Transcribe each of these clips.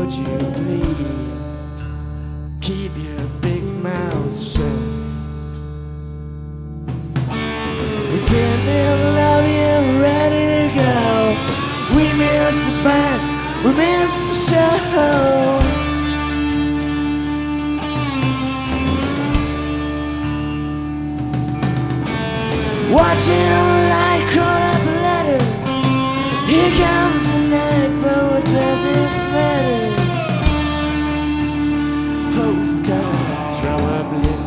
would you please keep your big mouth shut? We said we'll love you, ready to go. We miss the band, we miss the show. Watching the light crawl up a ladder. Here comes the night, but what does it matter? Postcards from oblivion.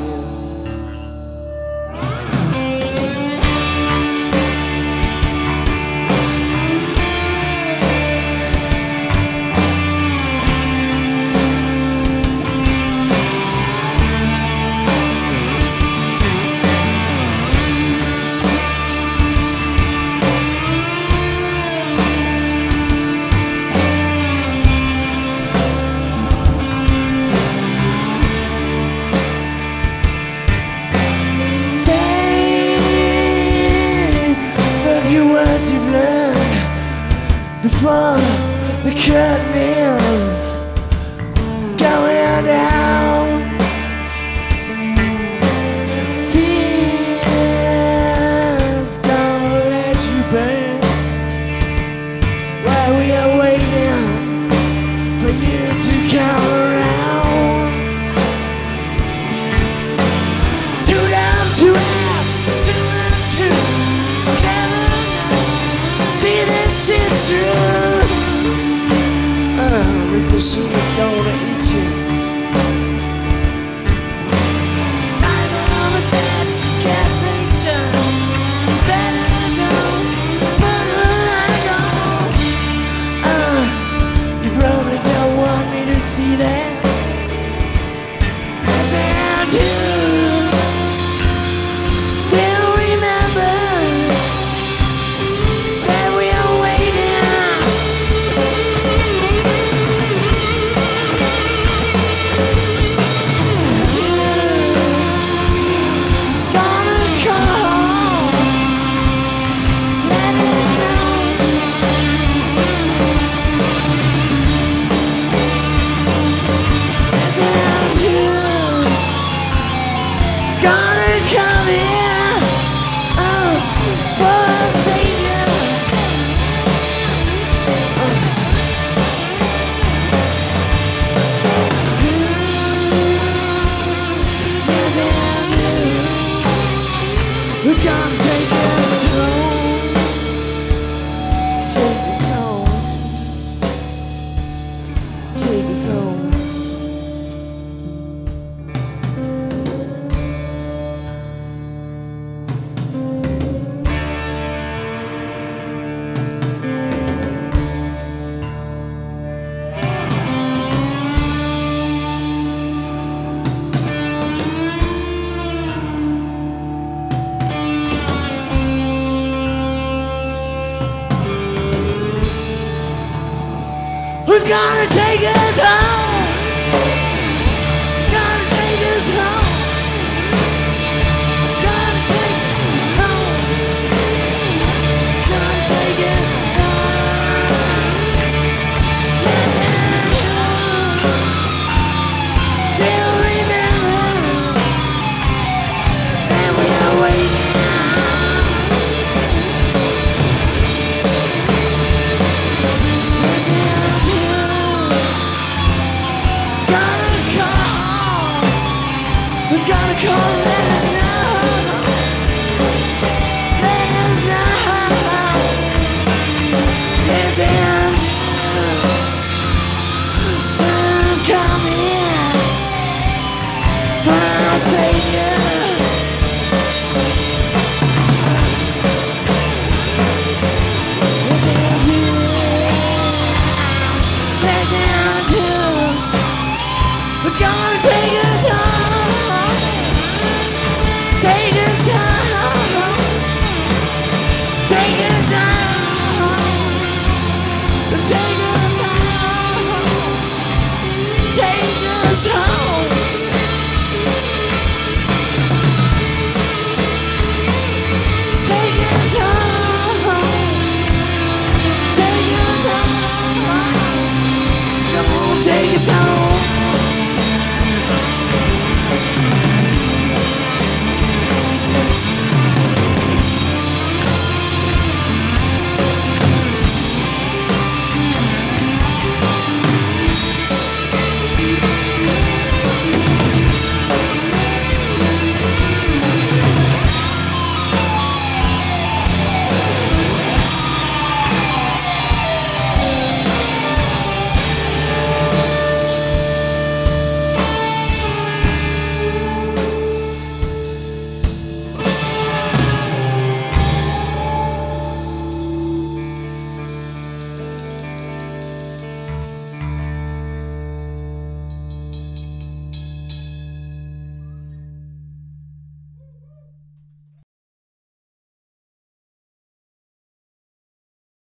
You've learned before the curtain is going down. Fear's gonna let you burn while we are waiting for you to come around. Too down to ask, too down to see this shit through. This machine is gonna eat you. Neither of us had to get things done. Better know, but I know. You probably don't want me to see that. Yes, I do. Still remember. Who's gonna take us home? Take us home. Take us home. Who's gonna take us home? Who's gonna take us home? Who's gonna take us home? Who's gonna take us home? Yes, I know. Still remember that we are waiting. Yes, I do. Who's gonna call? Let us know. Let us know. Yes, and time's coming.